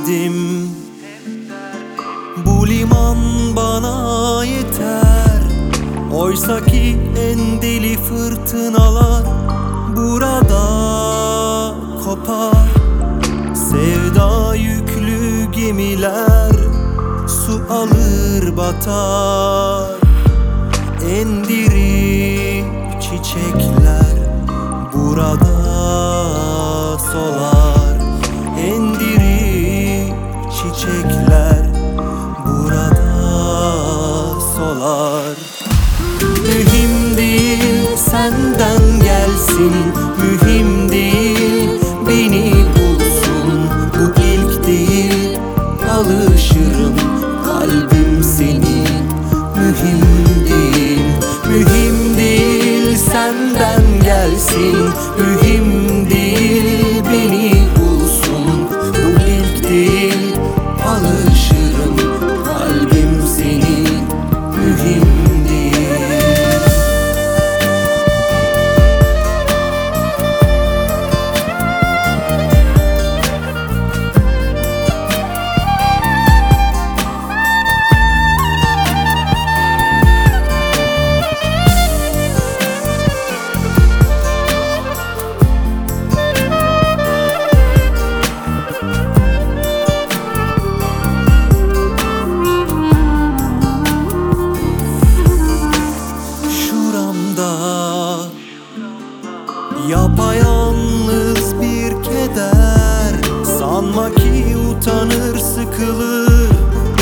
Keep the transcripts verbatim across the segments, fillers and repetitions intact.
derdim. Bu liman bana yeter. Oysaki en deli fırtınalar burada kopar. Sevda yüklü gemiler su alır batar. En diri çiçekler burada solar. En diri çiçekler burada solar. Mühim değil senden gelsin, mühim değil beni bulsun. Bu ilk değil, alışırım kalbim senin. Mühim değil, mühim değil senden gelsin, mühim değil beni bulsun. Bu ilk değil, alışırım kalbim senin. Mühim yapayalnız bir keder. Sanma ki utanır sıkılır,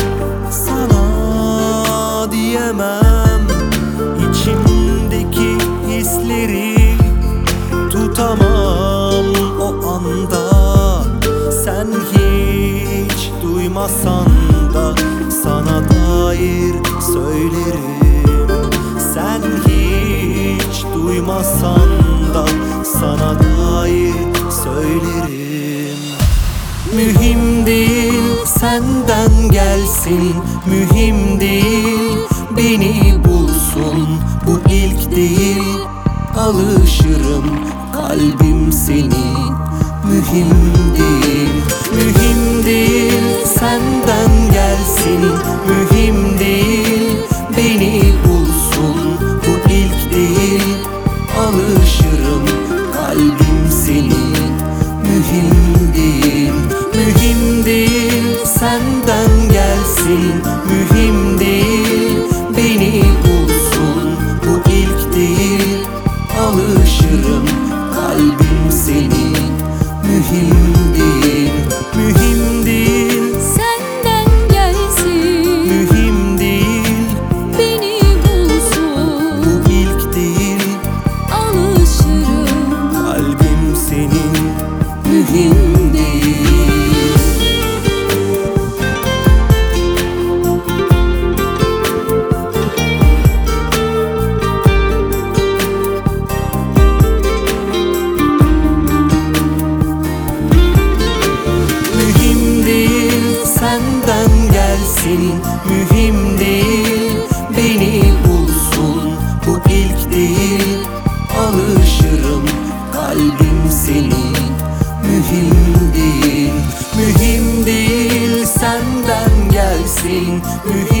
sana diyemem. İçimdeki hisleri tutamam o anda. Sen hiç duymasan da sana dair söylerim. Sen hiç duymasan da sana dair söylerim. Mühim değil senden gelsin, mühim değil beni bulsun. Bu ilk değil, alışırım kalbim senin. Mühim değil, mühim değil senden gelsin, mühim değil beni bulsun. Bu ilk değil, alışırım kalbim senin. Mühim değil, mühim değil senden gelsin, mühim değil beni bulsun. Bu ilk değil, alışırım kalbim senin. Mühim değil, mühim değil senden gelsin, mühim değil beni bulsun. bu ilk değil, Alışırım kalbim senin. mühim değil. Mühim değil senden gelsin, mühim değil beni bulsun. Bu ilk değil, alışırım kalbim senin. Mühim değil, mühim değil senden gelsin, mühim